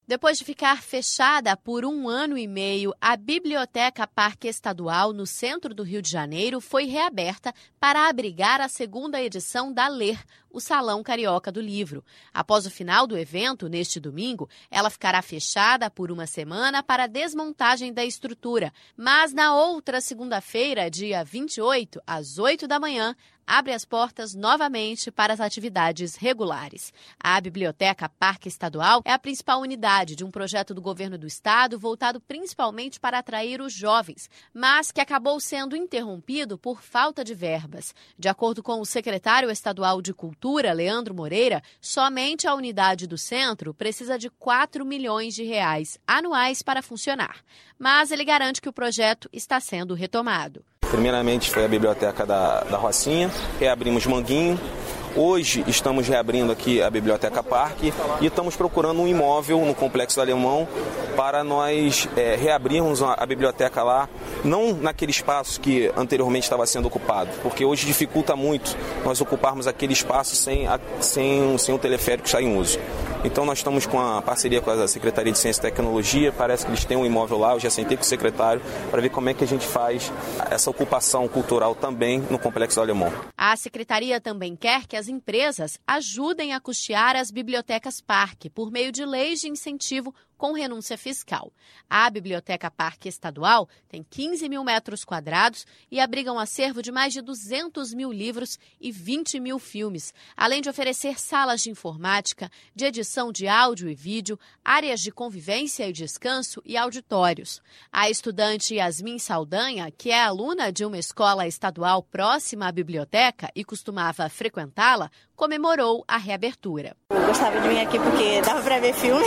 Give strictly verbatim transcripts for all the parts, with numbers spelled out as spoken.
Depois de ficar fechada por um ano e meio, a Biblioteca Parque Estadual, no centro do Rio de Janeiro, foi reaberta para abrigar a segunda edição da Ler, o Salão Carioca do Livro. Após o final do evento, neste domingo, ela ficará fechada por uma semana para a desmontagem da estrutura. Mas na outra segunda-feira, dia vinte e oito, às oito da manhã, abre as portas novamente para as atividades regulares. A Biblioteca Parque Estadual é a principal unidade de um projeto do governo do estado voltado principalmente para atrair os jovens, mas que acabou sendo interrompido por falta de verbas. De acordo com o secretário estadual de Cultura, Leandro Moreira, somente a unidade do centro precisa de quatro milhões de reais anuais para funcionar. Mas ele garante que o projeto está sendo retomado. Primeiramente foi a Biblioteca da, da Rocinha, reabrimos Manguinho. Hoje estamos reabrindo aqui a Biblioteca Parque e estamos procurando um imóvel no Complexo do Alemão para nós é, reabrirmos a, a biblioteca lá, não naquele espaço que anteriormente estava sendo ocupado, porque hoje dificulta muito nós ocuparmos aquele espaço sem, a, sem, sem o teleférico estar em uso. Então nós estamos com a parceria com a Secretaria de Ciência e Tecnologia, parece que eles têm um imóvel lá, eu já sentei com o secretário para ver como é que a gente faz essa ocupação cultural também no Complexo do Alemão. A Secretaria também quer que as empresas ajudem a custear as bibliotecas parque por meio de leis de incentivo com renúncia fiscal. A Biblioteca Parque Estadual tem quinze mil metros quadrados e abriga um acervo de mais de duzentos mil livros e vinte mil filmes, além de oferecer salas de informática, de edição de áudio e vídeo, áreas de convivência e descanso e auditórios. A estudante Yasmin Saldanha, que é aluna de uma escola estadual próxima à biblioteca e costumava frequentá-la, comemorou a reabertura. Eu gostava de vir aqui porque dava para ver filme.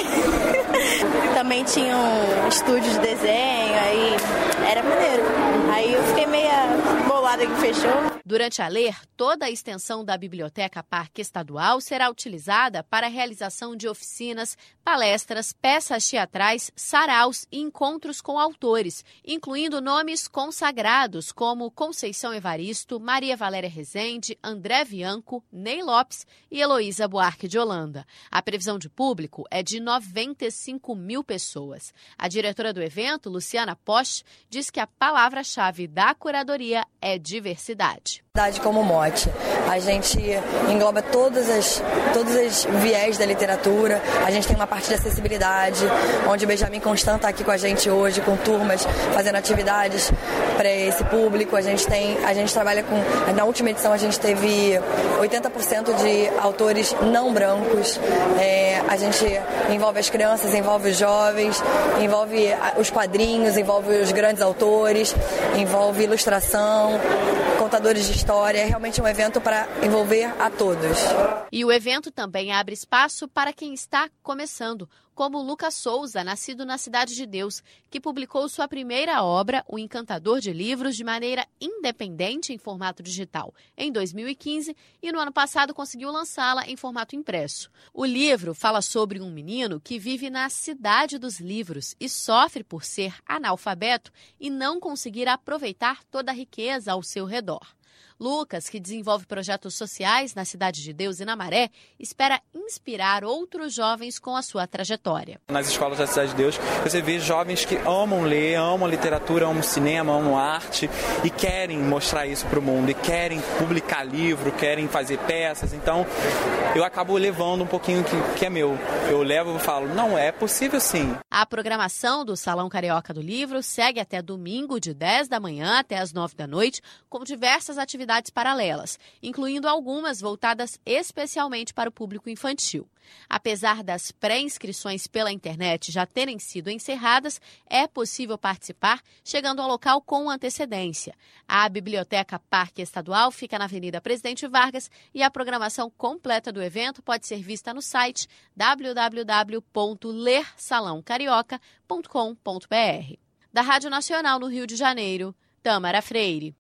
Também tinha um estúdio de desenho, aí era maneiro. Aí eu fiquei meio bolada que fechou. Durante a Ler, toda a extensão da Biblioteca Parque Estadual será utilizada para a realização de oficinas, palestras, peças teatrais, saraus e encontros com autores, incluindo nomes consagrados como Conceição Evaristo, Maria Valéria Rezende, André Bianco, Ney Lopes e Heloísa Buarque de Holanda. A previsão de público é de noventa e cinco mil pessoas. A diretora do evento, Luciana Posch, diz que a palavra-chave da curadoria é diversidade. Como mote. A gente engloba todas as, todos os viés da literatura. A gente tem uma parte de acessibilidade, onde o Benjamin Constant está aqui com a gente hoje, com turmas, fazendo atividades para esse público. A gente tem, a gente trabalha com, na última edição a gente teve oitenta por cento de autores não brancos. É, a gente envolve as crianças, envolve os jovens, envolve os quadrinhos, envolve os grandes autores, envolve ilustração, contadores de história. É realmente um evento para envolver a todos. E o evento também abre espaço para quem está começando, como Lucas Souza, nascido na Cidade de Deus, que publicou sua primeira obra, O Encantador de Livros, de maneira independente em formato digital, em dois mil e quinze, e no ano passado conseguiu lançá-la em formato impresso. O livro fala sobre um menino que vive na Cidade dos Livros e sofre por ser analfabeto e não conseguir aproveitar toda a riqueza ao seu redor. Lucas, que desenvolve projetos sociais na Cidade de Deus e na Maré, espera inspirar outros jovens com a sua trajetória. Nas escolas da Cidade de Deus, você vê jovens que amam ler, amam literatura, amam cinema, amam arte e querem mostrar isso para o mundo, e querem publicar livro, querem fazer peças. Então, eu acabo levando um pouquinho que, que é meu. Eu levo e falo, não, é possível sim. A programação do Salão Carioca do Livro segue até domingo, de dez da manhã até as nove da noite, com diversas atividades paralelas, incluindo algumas voltadas especialmente para o público infantil. Apesar das pré-inscrições pela internet já terem sido encerradas, é possível participar chegando ao local com antecedência. A Biblioteca Parque Estadual fica na Avenida Presidente Vargas e a programação completa do evento pode ser vista no site w w w ponto ler salão carioca ponto com ponto b r. Da Rádio Nacional no Rio de Janeiro, Tâmara Freire.